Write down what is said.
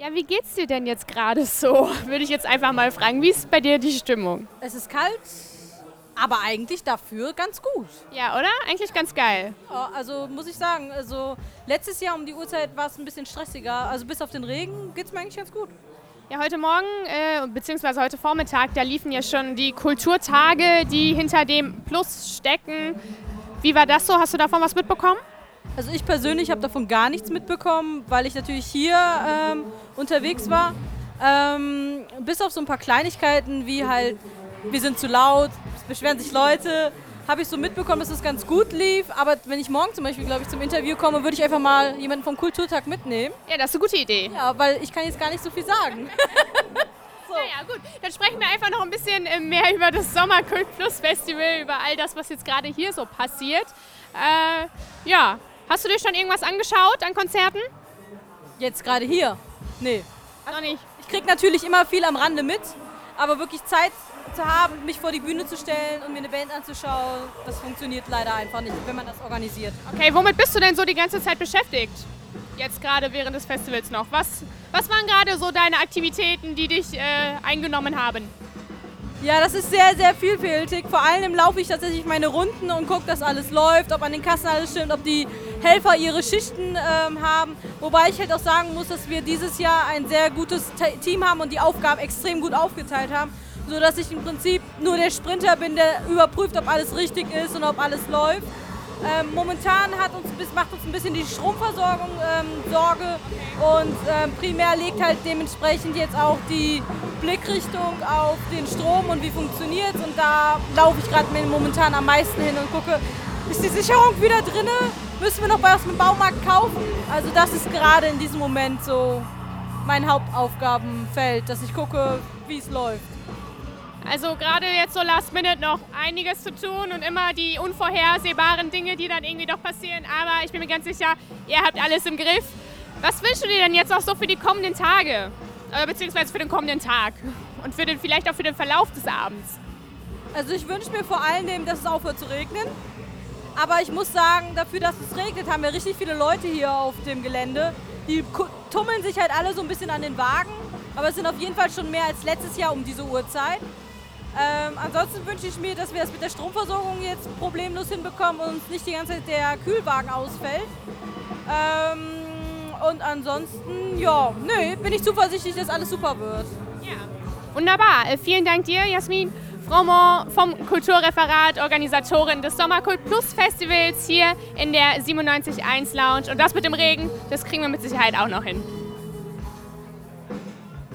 Ja, wie geht's dir denn jetzt gerade so? Würde ich jetzt einfach mal fragen. Wie ist bei dir die Stimmung? Es ist kalt, aber eigentlich dafür ganz gut. Ja, oder? Eigentlich ganz geil. Ja, also muss ich sagen, also letztes Jahr um die Uhrzeit war es ein bisschen stressiger. Also bis auf den Regen geht es mir eigentlich ganz gut. Ja, heute Morgen, beziehungsweise heute Vormittag, da liefen ja schon die Kulturtage, die hinter dem Plus stecken. Wie war das so? Hast du davon was mitbekommen? Also ich persönlich habe davon gar nichts mitbekommen, weil ich natürlich hier unterwegs war. Bis auf so ein paar Kleinigkeiten wie halt, wir sind zu laut, es beschweren sich Leute, habe ich so mitbekommen, dass es ganz gut lief. Aber wenn ich morgen zum Beispiel, glaube ich, zum Interview komme, würde ich einfach mal jemanden vom Kulturtag mitnehmen. Ja, das ist eine gute Idee. Ja, weil ich kann jetzt gar nicht so viel sagen. Naja, gut. Dann sprechen wir einfach noch ein bisschen mehr über das Sommerkult Plus Festival, über all das, was jetzt gerade hier so passiert. Ja, hast du dir schon irgendwas angeschaut an Konzerten? Jetzt gerade hier? Nee. Noch nicht. Ich kriege natürlich immer viel am Rande mit, aber wirklich Zeit zu haben, mich vor die Bühne zu stellen und mir eine Band anzuschauen, das funktioniert leider einfach nicht, wenn man das organisiert. Okay, womit bist du denn so die ganze Zeit beschäftigt? Jetzt gerade während des Festivals noch. Was waren gerade so deine Aktivitäten, die dich eingenommen haben? Ja, das ist sehr, sehr vielfältig. Vor allem laufe ich tatsächlich meine Runden und gucke, dass alles läuft, ob an den Kassen alles stimmt, ob die Helfer ihre Schichten haben. Wobei ich halt auch sagen muss, dass wir dieses Jahr ein sehr gutes Team haben und die Aufgaben extrem gut aufgeteilt haben, sodass ich im Prinzip nur der Sprinter bin, der überprüft, ob alles richtig ist und ob alles läuft. Momentan macht uns ein bisschen die Stromversorgung Sorge und primär liegt halt dementsprechend jetzt auch die Blickrichtung auf den Strom und wie funktioniert es. Und da laufe ich gerade momentan am meisten hin und gucke, ist die Sicherung wieder drin? Müssen wir noch was im Baumarkt kaufen? Also das ist gerade in diesem Moment so mein Hauptaufgabenfeld, dass ich gucke, wie es läuft. Also gerade jetzt so last minute noch einiges zu tun und immer die unvorhersehbaren Dinge, die dann irgendwie doch passieren. Aber ich bin mir ganz sicher, ihr habt alles im Griff. Was wünschst du dir denn jetzt auch so für die kommenden Tage? Beziehungsweise für den kommenden Tag und vielleicht auch für den Verlauf des Abends? Also ich wünsche mir vor allem, dass es aufhört zu regnen. Aber ich muss sagen, dafür, dass es regnet, haben wir richtig viele Leute hier auf dem Gelände. Die tummeln sich halt alle so ein bisschen an den Wagen. Aber es sind auf jeden Fall schon mehr als letztes Jahr um diese Uhrzeit. Ansonsten wünsche ich mir, dass wir das mit der Stromversorgung jetzt problemlos hinbekommen und uns nicht die ganze Zeit der Kühlwagen ausfällt. Und ansonsten, bin ich zuversichtlich, dass alles super wird. Ja, wunderbar. Vielen Dank dir, Jasmin Froment vom Kulturreferat, Organisatorin des Sommerkult Plus Festivals hier in der 97.1 Lounge. Und das mit dem Regen, das kriegen wir mit Sicherheit auch noch hin.